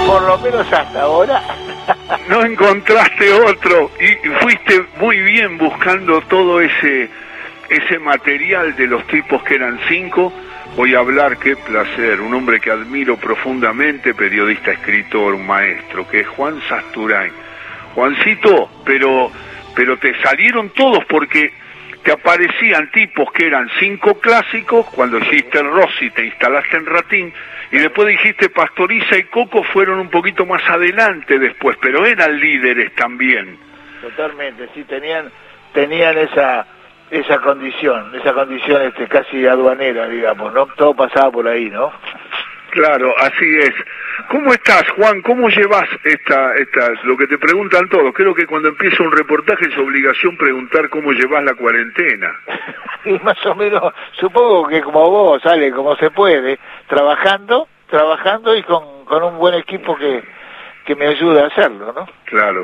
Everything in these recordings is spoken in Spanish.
por lo menos hasta ahora. No encontraste otro y fuiste muy bien buscando todo ese material de los tipos que eran 5. Voy a hablar, qué placer, un hombre que admiro profundamente, periodista, escritor, un maestro, que es Juan Sasturain. Juancito, pero te salieron todos porque te aparecían tipos que eran 5 clásicos, cuando hiciste el Rossi te instalaste en Ratín, y después dijiste Pastoriza y Coco fueron un poquito más adelante después, pero eran líderes también. Totalmente, sí, tenían esa condición casi aduanera, digamos, ¿no? Todo pasaba por ahí, ¿no? Claro, así es. ¿Cómo estás, Juan? ¿Cómo llevas lo que te preguntan todos? Creo que cuando empieza un reportaje es obligación preguntar cómo llevas la cuarentena. Y más o menos, supongo que como vos, sale como se puede, trabajando y con un buen equipo que me ayuda a hacerlo, ¿no? Claro.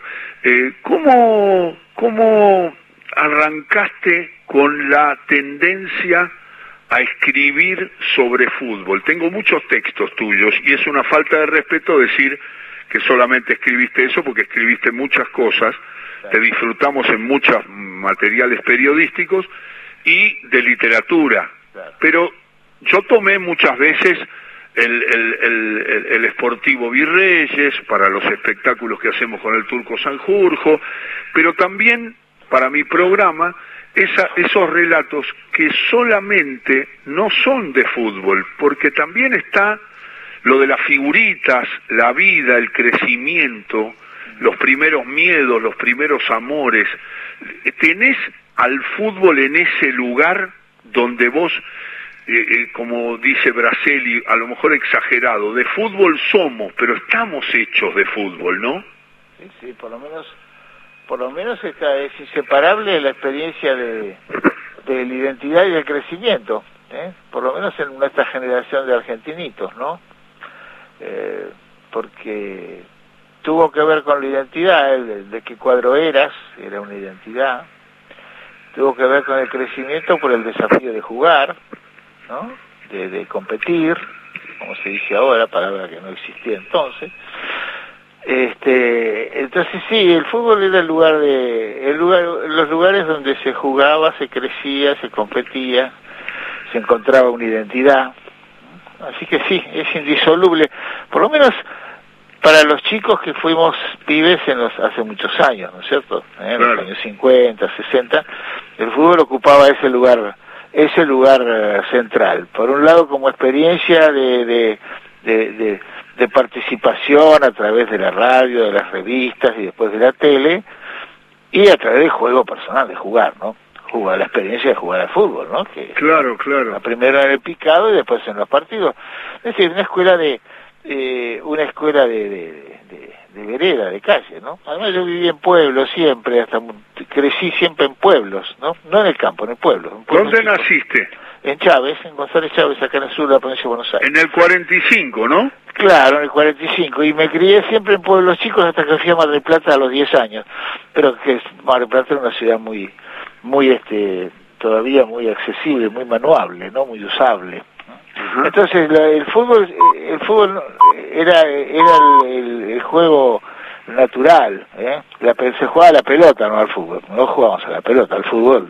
¿Cómo arrancaste con la tendencia a escribir sobre fútbol? Tengo muchos textos tuyos y es una falta de respeto decir que solamente escribiste eso, porque escribiste muchas cosas, te disfrutamos en muchos materiales periodísticos y de literatura, pero yo tomé muchas veces el Sportivo Virreyes para los espectáculos que hacemos con el Turco Sanjurjo, pero también para mi programa esos relatos que solamente no son de fútbol, porque también está lo de las figuritas, la vida, el crecimiento, los primeros miedos, los primeros amores. ¿Tenés al fútbol en ese lugar donde vos, como dice Braselli, a lo mejor exagerado, de fútbol somos, pero estamos hechos de fútbol, ¿no? Sí, por lo menos es inseparable la experiencia de la identidad y del crecimiento, por lo menos en nuestra generación de argentinitos, ¿no? Porque tuvo que ver con la identidad, de qué cuadro era una identidad, tuvo que ver con el crecimiento por el desafío de jugar, ¿no? De competir, como se dice ahora, palabra que no existía entonces. Entonces sí, el fútbol era los lugares donde se jugaba, se crecía, se competía, se encontraba una identidad. Así que sí, es indisoluble, por lo menos para los chicos que fuimos pibes hace muchos años, ¿no es cierto? En los años 50, 60, el fútbol ocupaba ese lugar central. Por un lado, como experiencia de participación a través de la radio, de las revistas y después de la tele, y a través del juego personal, de jugar, ¿no? La experiencia de jugar al fútbol, ¿no? Que claro. La primera en el picado y después en los partidos. Es decir, una escuela de vereda, de calle, ¿no? Además yo viví en pueblos siempre, crecí siempre en pueblos, ¿no? No en el campo, en el pueblo. ¿Dónde naciste? En Chávez, en González Chávez, acá en el sur de la provincia de Buenos Aires. En el 45, ¿no? Claro, en el 45, y me crié siempre en pueblos chicos hasta que fui a Mar del Plata a los 10 años, pero que Mar del Plata era una ciudad muy todavía muy accesible, muy manuable, ¿no? Muy usable. Uh-huh. Entonces el fútbol era el juego natural, se jugaba a la pelota, no al fútbol, no jugábamos a la pelota, al fútbol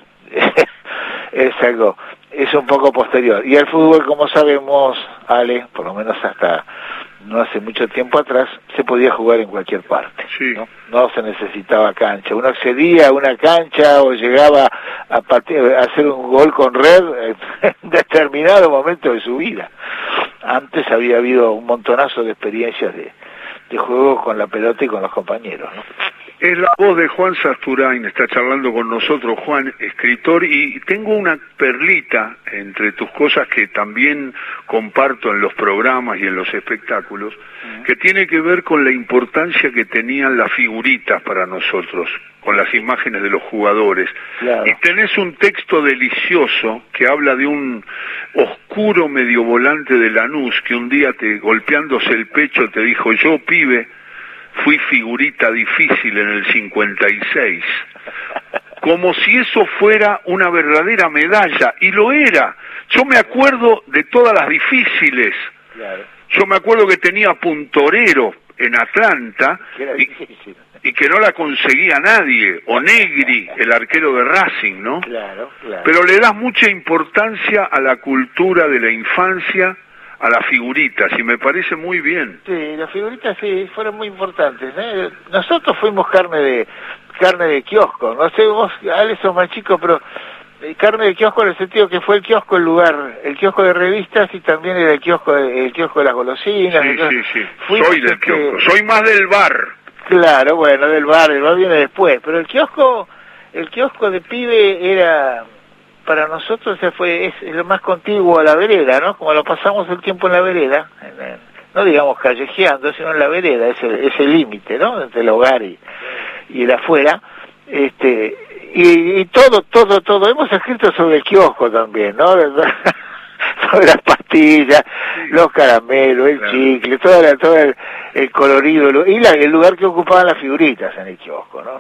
es un poco posterior. Y el fútbol, como sabemos, Ale, por lo menos hasta no hace mucho tiempo atrás, se podía jugar en cualquier parte, sí. No se necesitaba cancha. Uno accedía a una cancha o llegaba a hacer un gol con red en determinado momento de su vida. Antes había habido un montonazo de experiencias de juego con la pelota y con los compañeros, ¿no? Es la voz de Juan Sasturain, está charlando con nosotros, Juan, escritor, y tengo una perlita entre tus cosas que también comparto en los programas y en los espectáculos, que tiene que ver con la importancia que tenían las figuritas para nosotros, con las imágenes de los jugadores. Claro. Y tenés un texto delicioso que habla de un oscuro mediovolante de Lanús que un día golpeándose el pecho te dijo: yo, pibe, fui figurita difícil en el 56, como si eso fuera una verdadera medalla, y lo era. Yo me acuerdo de todas las difíciles. Claro. Yo me acuerdo que tenía Puntorero en Atlanta y que no la conseguía nadie, o Negri, el arquero de Racing, ¿no? Claro, claro. Pero le das mucha importancia a la cultura de la infancia, a las figuritas, y me parece muy bien. Sí, las figuritas sí, fueron muy importantes, ¿eh? Nosotros fuimos carne de kiosco, no sé, vos, Ale, sos más chico, pero carne de kiosco en el sentido que fue el kiosco el kiosco de revistas y también era el kiosco de las golosinas. Sí, entonces, sí. Soy del kiosco, soy más del bar. Claro, bueno, el bar viene después, pero el kiosco de pibe era, para nosotros es lo más contiguo a la vereda, ¿no? Como lo pasamos el tiempo en la vereda, no digamos callejeando, sino en la vereda, ese límite, ¿no? Entre el hogar y el afuera, y todo, hemos escrito sobre el kiosco también, ¿no? Sobre las pastillas, los caramelos, el chicle, todo el colorido, y el lugar que ocupaban las figuritas en el kiosco, ¿no?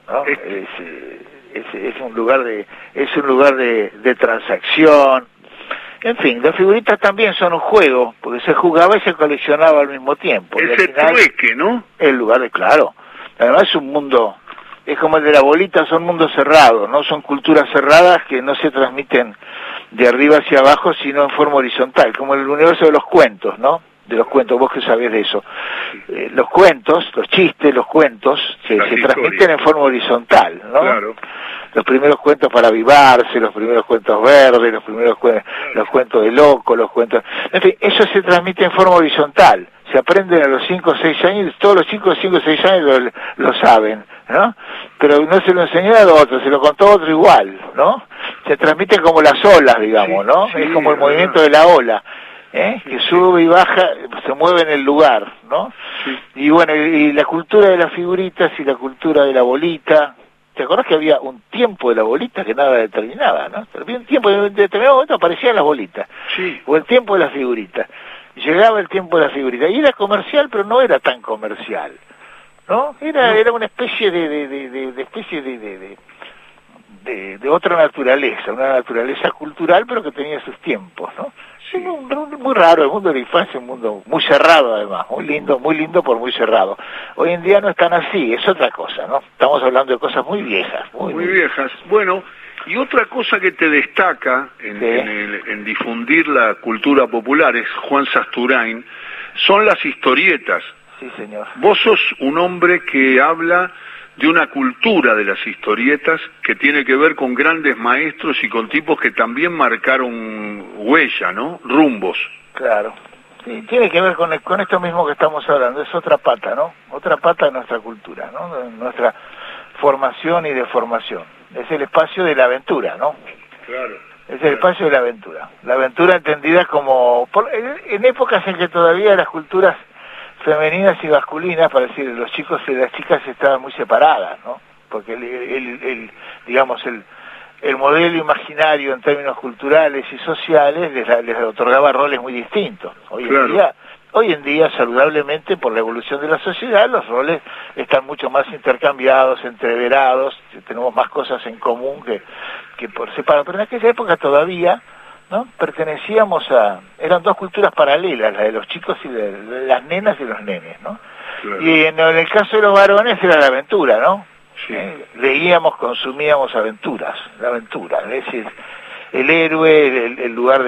Es un lugar de transacción. En fin, las figuritas también son un juego, porque se jugaba y se coleccionaba al mismo tiempo. Es el trueque, ¿no? El lugar claro. Además es un mundo, es como el de la bolita, son mundos cerrados, ¿no? Son culturas cerradas que no se transmiten de arriba hacia abajo, sino en forma horizontal, como el universo de los cuentos, ¿no? De los cuentos, vos que sabés de eso. Los cuentos, los chistes, los cuentos, se transmiten en forma horizontal, ¿no? Claro. Los primeros cuentos para avivarse, los primeros cuentos verdes, los cuentos de loco, los cuentos... En fin, eso se transmite en forma horizontal. Se aprenden a los 5 o 6 años, todos los chicos de 5 o 6 años lo saben, ¿no? Pero no se lo enseñó a otro, se lo contó otro igual, ¿no? Se transmiten como las olas, digamos, ¿no? Sí, es como el movimiento de la ola, que sube y baja, se mueve en el lugar, ¿no? Sí. Y bueno, y la cultura de las figuritas y la cultura de la bolita. ¿Te acordás que había un tiempo de la bolita que nada determinaba, ¿no? Había un tiempo, en determinado momento aparecían las bolitas, sí, o el tiempo de las figuritas. Llegaba el tiempo de la figurita, y era comercial, pero no era tan comercial, ¿no? Era una especie de otra naturaleza, una naturaleza cultural, pero que tenía sus tiempos, ¿no? Sí. Muy raro, el mundo de la infancia es un mundo muy cerrado además, muy lindo por muy cerrado. Hoy en día no es tan así, es otra cosa, ¿no? Estamos hablando de cosas muy viejas. Muy viejas. Bueno, y otra cosa que te destaca en difundir la cultura popular, es Juan Sasturain, son las historietas. Sí, señor. Vos sos un hombre que habla de una cultura de las historietas que tiene que ver con grandes maestros y con tipos que también marcaron huella, ¿no? Rumbos. Claro. Sí, tiene que ver con esto mismo que estamos hablando, es otra pata, ¿no? Otra pata de nuestra cultura, ¿no? De nuestra formación y deformación. Es el espacio de la aventura, ¿no? Claro. Es el espacio de la aventura. La aventura entendida como... en épocas en que todavía las culturas femeninas y masculinas, para decir, los chicos y las chicas estaban muy separadas, ¿no? Porque digamos, el modelo imaginario en términos culturales y sociales les otorgaba roles muy distintos. Hoy en día, saludablemente, por la evolución de la sociedad, los roles están mucho más intercambiados, entreverados, tenemos más cosas en común que por separado. Pero en aquella época todavía, ¿no? Eran dos culturas paralelas, la de los chicos y de las nenas y los nenes, ¿no? Claro. Y en el caso de los varones era la aventura, ¿no? Sí. Leíamos, consumíamos la aventura, es decir, el héroe, el lugar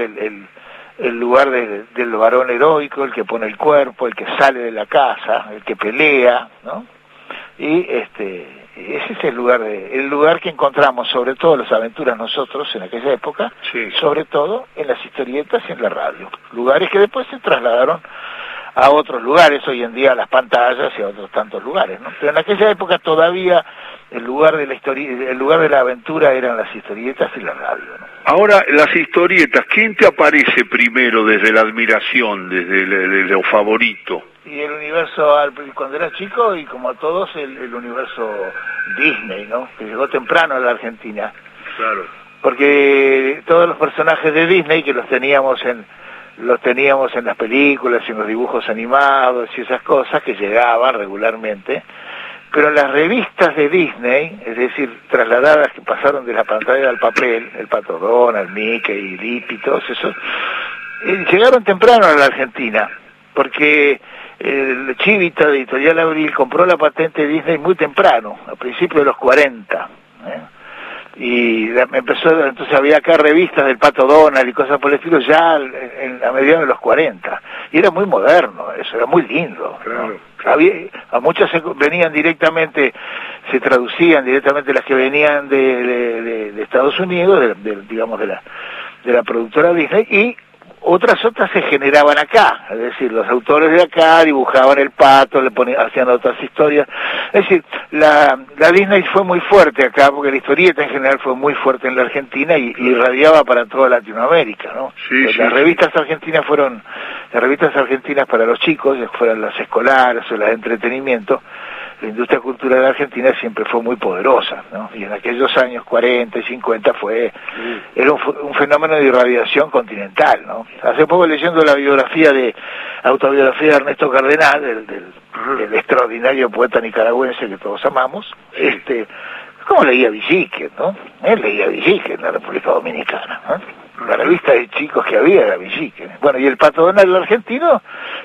del varón heroico, el que pone el cuerpo, el que sale de la casa, el que pelea, ¿no? Y ese es el lugar que encontramos, sobre todo en las aventuras nosotros en aquella época, sí, sobre todo en las historietas y en la radio. Lugares que después se trasladaron a otros lugares, hoy en día a las pantallas y a otros tantos lugares, ¿no? Pero en aquella época todavía el lugar de la aventura eran las historietas y la radio, ¿no? Ahora, las historietas, ¿quién te aparece primero desde la admiración, desde lo favorito? Y el universo, cuando era chico, y como a todos, el universo Disney, ¿no? Que llegó temprano a la Argentina. Claro. Porque todos los personajes de Disney, que los teníamos en las películas y en los dibujos animados y esas cosas que llegaban regularmente, pero las revistas de Disney, es decir, trasladadas, que pasaron de la pantalla al papel, el Pato Donald, Mickey, Lip y todos esos, llegaron temprano a la Argentina. porque el Chivita de Editorial Abril compró la patente de Disney muy temprano, a principios de los 40, y entonces había acá revistas del Pato Donald y cosas por el estilo ya a mediados de los 40, y era muy moderno eso, era muy lindo, claro. A muchas venían directamente, se traducían directamente las que venían de Estados Unidos, digamos de la productora Disney, y otras se generaban acá, es decir, los autores de acá dibujaban el pato, hacían otras historias, es decir, la Disney fue muy fuerte acá, porque la historieta en general fue muy fuerte en la Argentina y irradiaba para toda Latinoamérica, ¿no? Sí, las revistas argentinas para los chicos, fueron las escolares o las de entretenimiento. La industria cultural argentina siempre fue muy poderosa, ¿no? Y en aquellos años 40 y 50 era un fenómeno de irradiación continental, ¿no? Hace poco leyendo la autobiografía de Ernesto Cardenal, del extraordinario poeta nicaragüense que todos amamos, ¿cómo leía Villiquen, no? Él leía Villiquen en la República Dominicana, ¿no? La revista de chicos que había era Villiquen. Bueno, y el Pato Donald, el argentino,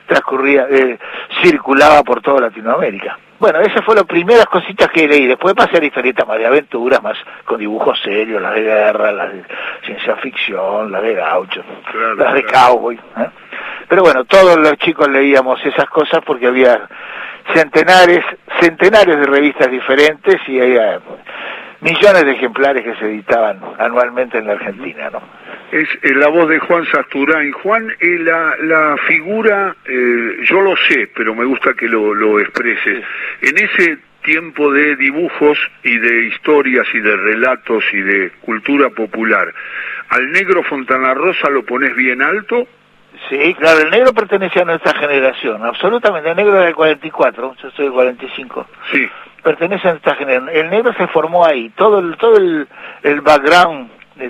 circulaba por toda Latinoamérica. Bueno, esas fueron las primeras cositas que leí. Después pasé a la historieta más de aventuras, más con dibujos serios, las de guerra, las de ciencia ficción, las de gaucho, las de cowboy, ¿eh? Pero bueno, todos los chicos leíamos esas cosas porque había centenares de revistas diferentes y había millones de ejemplares que se editaban anualmente en la Argentina, ¿no? Es la voz de Juan Sasturain. Juan, la figura, yo lo sé, pero me gusta que lo expreses. Sí. En ese tiempo de dibujos y de historias y de relatos y de cultura popular, ¿al negro Fontana Rosa lo pones bien alto? Sí, claro, el negro pertenece a nuestra generación, absolutamente. El negro era del 44, yo soy del 45. Sí. Pertenece a nuestra generación. El negro se formó ahí, todo el background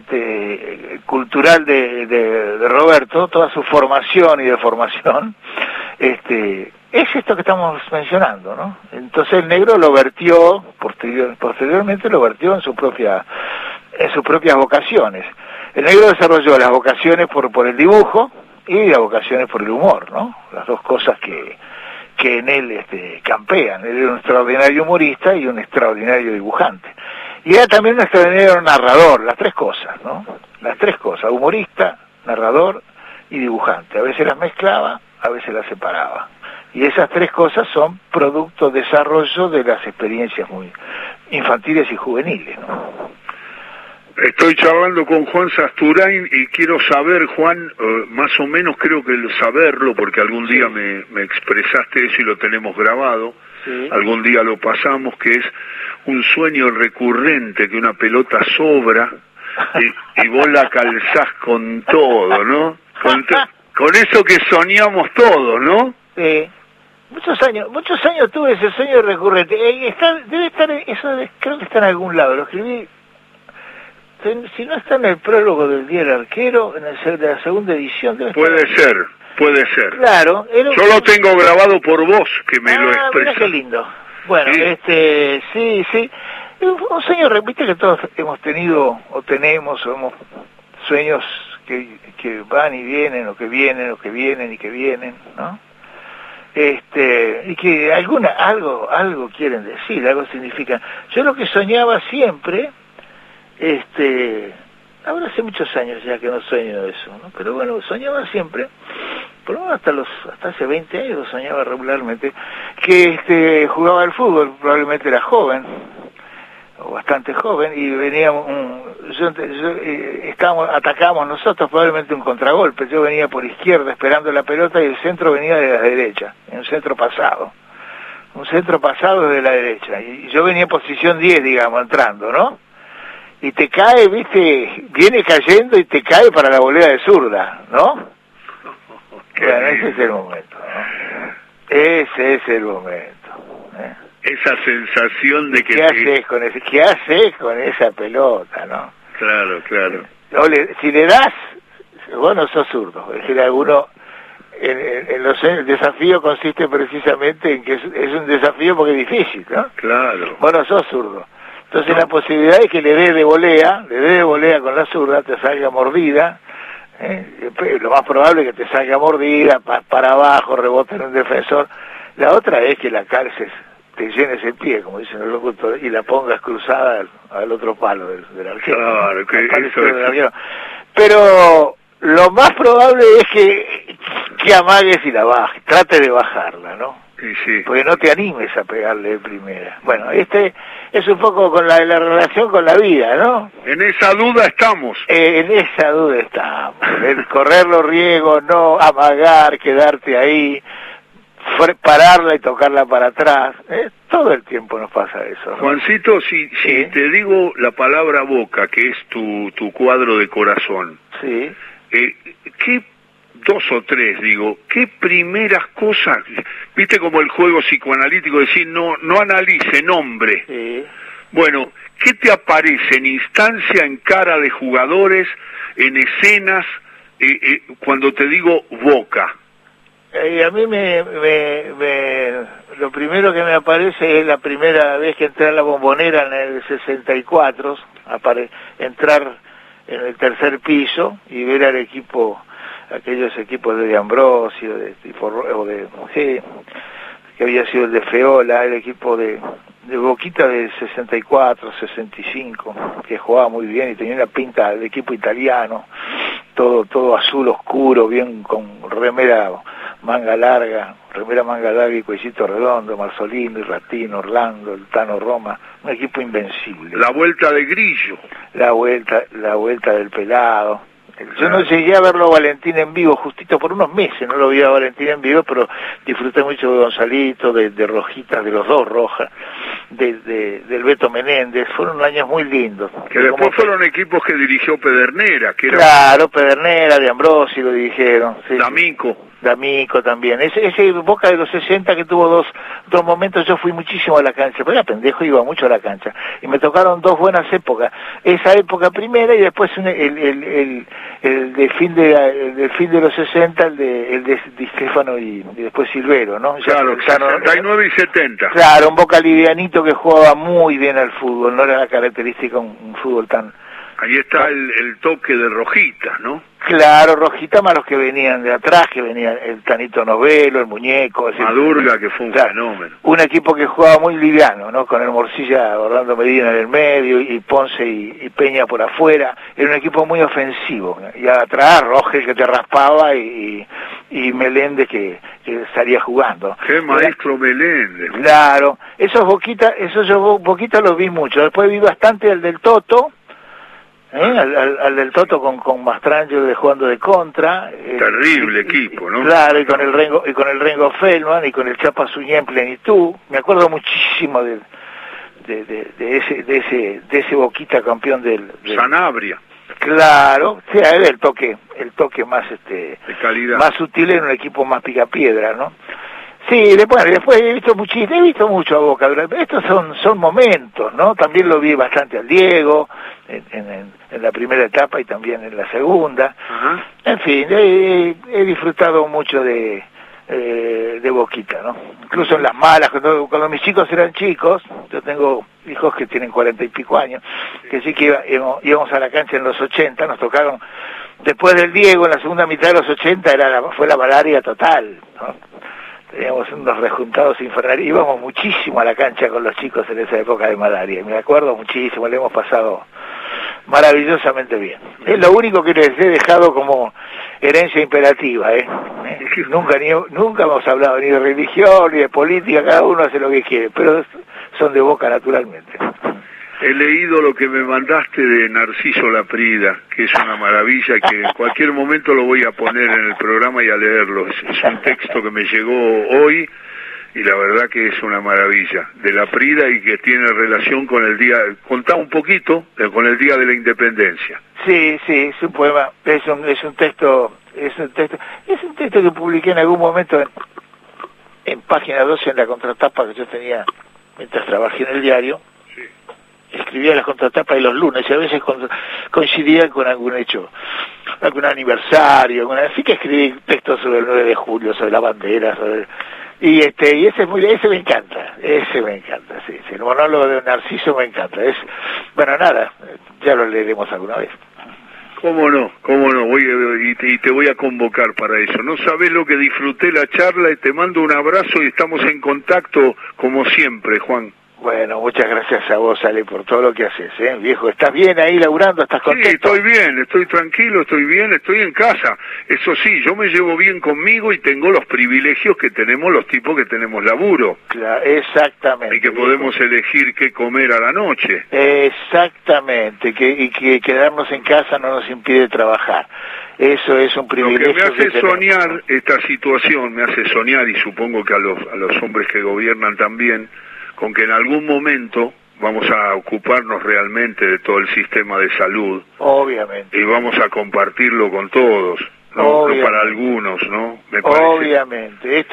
cultural de Roberto, toda su formación y deformación, es esto que estamos mencionando, ¿no? Entonces el negro lo vertió, posteriormente lo vertió en sus propias vocaciones. El negro desarrolló las vocaciones por el dibujo y las vocaciones por el humor, ¿no? Las dos cosas que en él campean. Él era un extraordinario humorista y un extraordinario dibujante. Y era también un extraordinario narrador, las tres cosas, ¿no? Las tres cosas, humorista, narrador y dibujante. A veces las mezclaba, a veces las separaba. Y esas tres cosas son producto, desarrollo de las experiencias muy infantiles y juveniles, ¿no? Estoy charlando con Juan Sasturain y quiero saber, Juan, más o menos creo que saberlo, porque algún día me expresaste eso y lo tenemos grabado, algún día lo pasamos, que es un sueño recurrente, que una pelota sobra y vos la calzás con todo, ¿no? Con eso que soñamos todos, ¿no? Sí. Muchos años tuve ese sueño recurrente. Creo que está en algún lado, lo escribí. Si no está en el prólogo del Día del Arquero, de la segunda edición... Puede ser. Claro. Yo lo tengo grabado por vos, que me lo expresas. Mira qué lindo. Bueno, sí. Un sueño, repite que todos hemos tenido, o tenemos, o hemos sueños que van y vienen, o que vienen, o que vienen y que vienen, ¿no? Y que algo quieren decir, algo significan. Yo lo que soñaba siempre... ahora hace muchos años ya que no sueño de eso, ¿no? Pero bueno, soñaba siempre, por lo menos hasta hace 20 años lo soñaba regularmente, que jugaba al fútbol, probablemente era joven, o bastante joven, y atacábamos nosotros probablemente un contragolpe, yo venía por izquierda esperando la pelota y el centro venía de la derecha, en un centro pasado desde la derecha, y yo venía en posición 10, digamos, entrando, ¿no? Y te cae, viste, viene cayendo y te cae para la volea de zurda, ¿no? Bueno, ese es el momento, ¿no? Ese es el momento, ¿eh? Esa sensación de que... ¿Qué haces con esa pelota, no? Claro. Si le das, vos no sos zurdo, es decir, alguno... el desafío consiste precisamente en que es un desafío porque es difícil, ¿no? Claro. Vos no sos zurdo. Entonces la posibilidad es que le dé de volea con la zurda, te salga mordida, Lo más probable es que te salga mordida, para abajo, rebota en un defensor. La otra es que la cárcel te llenes el pie, como dicen los locutores, y la pongas cruzada al otro palo del arquero. Claro, que eso del arquero. Pero lo más probable es que amagues y la bajes, trate de bajarla, ¿no? Sí. Porque no te animes a pegarle de primera. Bueno, es un poco con la relación con la vida, ¿no? En esa duda estamos. En esa duda estamos. El correr los riesgos, no amagar, quedarte ahí, pararla y tocarla para atrás. Todo el tiempo nos pasa eso, ¿no? Juancito, si te digo la palabra Boca, que es tu cuadro de corazón, sí. ¿Qué dos o tres, digo, qué primeras cosas, viste como el juego psicoanalítico, decir, no analice, nombre. Sí. Bueno, ¿qué te aparece en instancia, en cara de jugadores, en escenas, cuando te digo Boca? A mí lo primero que me aparece es la primera vez que entré a la Bombonera en el 64, entrar en el tercer piso y ver al equipo, aquellos equipos de Ambrosio, que había sido el de Feola, el equipo de Boquita de 64, 65, que jugaba muy bien y tenía una pinta de equipo italiano, todo azul oscuro, bien con remera manga larga y cuellito redondo, Marzolino, Ratino, Orlando, el Tano Roma, un equipo invencible. La vuelta de Grillo. La vuelta del Pelado. Yo no llegué a verlo a Valentín en vivo, justito por unos meses, no lo vi a Valentín en vivo, pero disfruté mucho de Gonzalito, de Rojitas, de los dos Rojas, del Beto Menéndez. Fueron años muy lindos. Que después fueron equipos que dirigió Pedernera, que era... Claro, Pedernera, de Ambrosio lo dirigieron. Sí, D'Amico también. Ese Boca de los 60 que tuvo dos momentos, yo fui muchísimo a la cancha, pero era pendejo, iba mucho a la cancha. Y me tocaron dos buenas épocas. Esa época primera y después del fin de los 60, el de Di Stefano y después Silvero, ¿no? Claro, 69 y 70. Claro, un Boca livianito que jugaba muy bien al fútbol, no era la característica un fútbol tan... Ahí está el toque de Rojita, ¿no? Claro, Rojita más los que venían de atrás, que venían el Tanito Novelo, el Muñeco... Madurga, que fue un fenómeno. Un equipo que jugaba muy liviano, ¿no? Con el Morcilla, Orlando Medina en el medio, y Ponce y Peña por afuera. Era un equipo muy ofensivo. Y atrás, Rogel que te raspaba y Meléndez que estaría jugando. ¡Qué maestro Meléndez! Claro. Esos Boquita los vi mucho. Después vi bastante el del Toto, al del Toto con Mastrangelo jugando de contra. Terrible equipo, ¿no? Claro, y con el Rengo Feldman y con el Chapa Suñé en plenitud. Me acuerdo muchísimo de ese Boquita campeón del Sanabria. Claro, sí, era el toque más de calidad, más sutil en un equipo más picapiedra, ¿no? Sí, después he visto mucho a Boca. Estos son momentos, ¿no? También lo vi bastante al Diego en la primera etapa y también en la segunda. Ajá. En fin, he disfrutado mucho de Boquita, ¿no? Incluso en las malas, cuando mis chicos eran chicos, yo tengo hijos que tienen 40 y pico años, que sí que íbamos a la cancha en los 80, nos tocaron, después del Diego, en la segunda mitad de los 80 fue la malaria total, ¿no? Teníamos unos rejuntados infernales, íbamos muchísimo a la cancha con los chicos en esa época de malaria, me acuerdo muchísimo, le hemos pasado maravillosamente bien. Es lo único que les he dejado como herencia imperativa, Nunca hemos hablado ni de religión ni de política, cada uno hace lo que quiere, pero son de Boca naturalmente. He leído lo que me mandaste de Narciso Laprida, que es una maravilla, que en cualquier momento lo voy a poner en el programa y a leerlo. Es un texto que me llegó hoy y la verdad que es una maravilla, de Laprida, y que tiene relación con el día, contá un poquito, con el Día de la Independencia. Sí, es un poema, es un texto que publiqué en algún momento en página 12 en la contratapa que yo tenía mientras trabajé en el diario. Sí. Escribía las contratapas de los lunes y a veces coincidía con algún hecho, algún aniversario, así que escribí textos sobre el 9 de julio, sobre la bandera, y ese me encanta, sí, el monólogo de Narciso me encanta, bueno, nada, ya lo leeremos alguna vez. cómo no, y te voy a convocar para eso. No sabés lo que disfruté la charla y te mando un abrazo y estamos en contacto como siempre, Juan. Bueno, muchas gracias a vos, Ale, por todo lo que haces, viejo. ¿Estás bien ahí laburando? ¿Estás contento? Sí, estoy bien, estoy tranquilo, estoy bien, estoy en casa. Eso sí, yo me llevo bien conmigo y tengo los privilegios que tenemos los tipos que tenemos laburo. Claro, exactamente. Y que podemos elegir qué comer a la noche. Exactamente, y que quedarnos en casa no nos impide trabajar. Eso es un privilegio. Lo que me hace soñar esta situación, me hace soñar, y supongo que a los hombres que gobiernan también, con que en algún momento vamos a ocuparnos realmente de todo el sistema de salud. Obviamente. Y vamos a compartirlo con todos, no para algunos, ¿no? Me parece. Obviamente.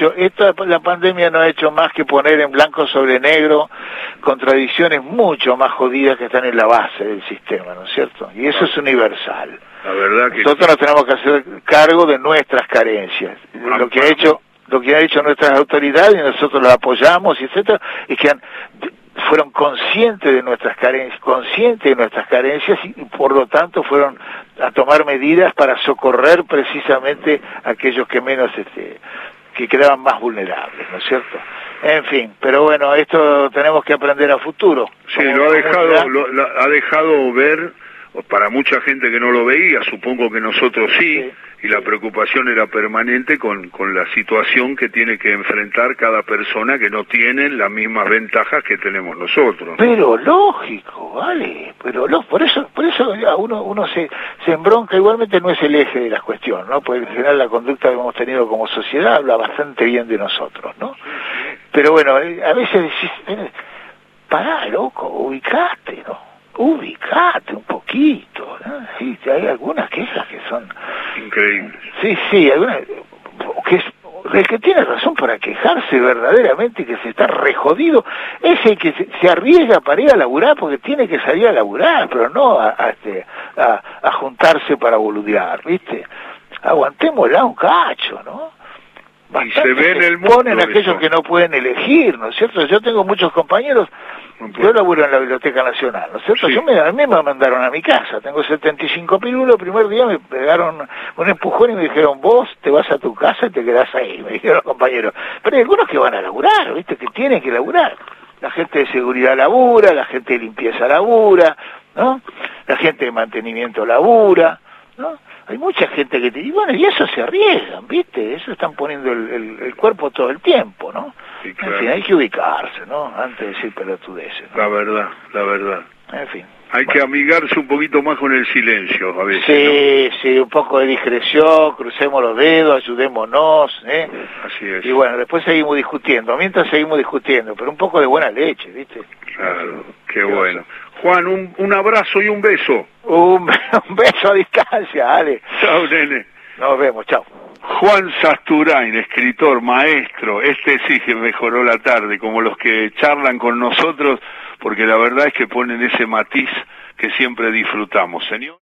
La pandemia no ha hecho más que poner en blanco sobre negro contradicciones mucho más jodidas que están en la base del sistema, ¿no es cierto? Y eso es universal. La verdad que nosotros nos tenemos que hacer cargo de nuestras carencias. Lo que ha hecho nuestras autoridades, y nosotros las apoyamos, etcétera, y que fueron conscientes de nuestras carencias y por lo tanto fueron a tomar medidas para socorrer precisamente a aquellos que menos que quedaban más vulnerables, ¿no es cierto? En fin, pero bueno, esto tenemos que aprender a futuro. Sí, lo ha dejado ver para mucha gente que no lo veía, supongo que nosotros sí. Y la preocupación era permanente con la situación que tiene que enfrentar cada persona que no tiene las mismas ventajas que tenemos nosotros. Pero lógico, vale, por eso uno se embronca. Igualmente no es el eje de la cuestión, ¿no? Porque en general la conducta que hemos tenido como sociedad habla bastante bien de nosotros, ¿no? Pero bueno, a veces decís, pará, loco, ubicate, ¿no? Ubicate un poquito, ¿no? Sí, hay algunas quejas que son increíbles. Sí, algunas el que tiene razón para quejarse verdaderamente, que se está rejodido, es el que se arriesga para ir a laburar porque tiene que salir a laburar, pero no a juntarse para boludear, ¿viste? Aguantémosla un cacho, ¿no? Bastante y se ve en el mundo ponen aquellos que no pueden elegir, ¿no es cierto? Yo tengo muchos compañeros. Yo laburo en la Biblioteca Nacional, ¿no es cierto? Sí. A mí me mandaron a mi casa, tengo 75 pirulos, el primer día me pegaron un empujón y me dijeron, vos te vas a tu casa y te quedás ahí, me dijeron los compañeros. Pero hay algunos que van a laburar, ¿viste? Que tienen que laburar. La gente de seguridad labura, la gente de limpieza labura, ¿no? La gente de mantenimiento labura, ¿no? Hay mucha gente que y eso se arriesgan, ¿viste? Eso están poniendo el cuerpo todo el tiempo, ¿no? Sí, claro. En fin, hay que ubicarse, ¿no? Antes de decir pelotudeces, ¿no? La verdad. En fin. Hay que amigarse un poquito más con el silencio a veces. Sí, ¿no? Sí, un poco de discreción, crucemos los dedos, ayudémonos, ¿eh? Así es. Y bueno, después seguimos discutiendo, pero un poco de buena leche, ¿viste? Claro, qué bueno. Juan, un abrazo y un beso. Un beso a distancia, Ale. Chao, nene. Nos vemos, chao. Juan Sasturain, escritor, maestro, sí que mejoró la tarde, como los que charlan con nosotros, porque la verdad es que ponen ese matiz que siempre disfrutamos, señor.